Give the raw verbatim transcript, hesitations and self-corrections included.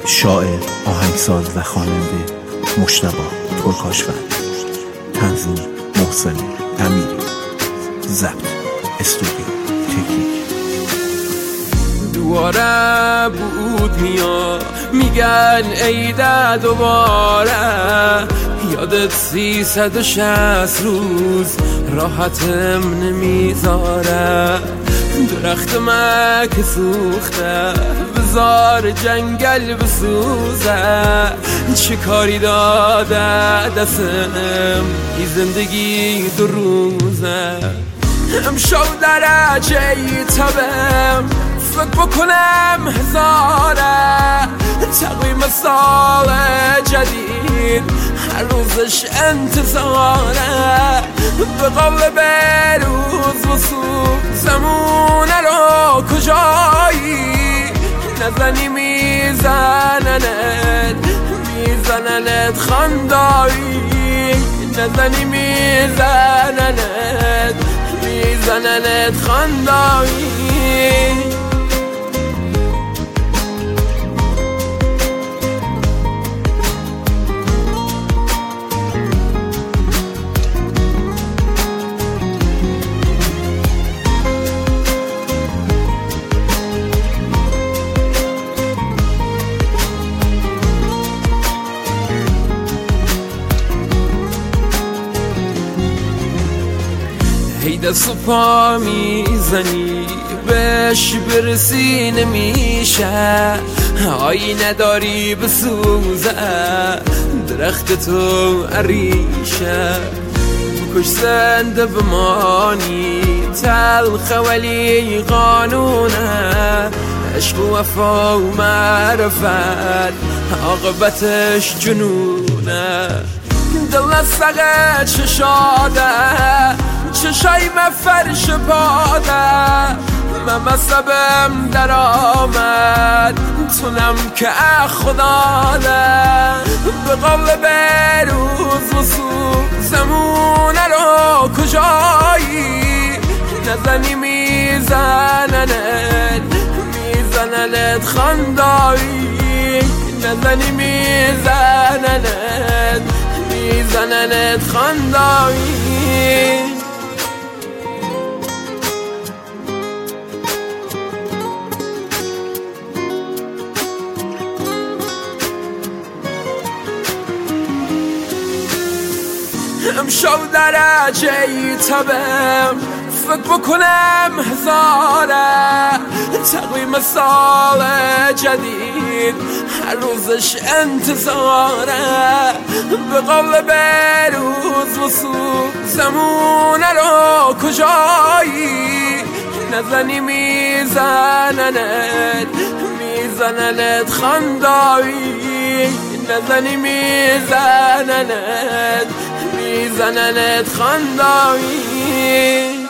شاعر، آهنگساز و خواننده مجتبی ترکاشفر. تنظیم محسن امیری. ضبط استودیو تکنیک. دوباره بود میاد میگن عیده دوباره، یادت سیصد و شصت روز راحتم نمیذاره. درخت من که سوخته بزار جنگل بسوزه، چه کاری داده دستم ای زندگی دو روزه. امشب درجه تبم فکر بکنم هزاره، تقویم سال جدید هر روزش انتظاره. به قول بروز و صبح زمونه رو کجایی، نزنی میزننت میزننت خندایی، نزنی میزننت میزننت خندایی. هی دست و پا میزنی بهش برسی نمیشه، آی نداری بسوزه درخت تو عریشه. بکش زنده بمانی تلخه ولی قانونه، عشق و وفا و معرفت عاقبتش جنونه. دل سقه چشاده چشای من فرش پاده، من مصبم در آمد تونم که خدا ده. به قول بروز و صبح زمونه رو کجایی، نزنی میزننت میزننت خندایی، نزنی میزننت میزننت خندایی. امشب درجه تبم فکر بکنم هزاره، تقویم سال جدید هر روزش انتظاره. به قول بروز و صبح زمونه رو کجایی، نزنی میزننت میزننت خندایی، نزنی میزننت میزننت خندایی.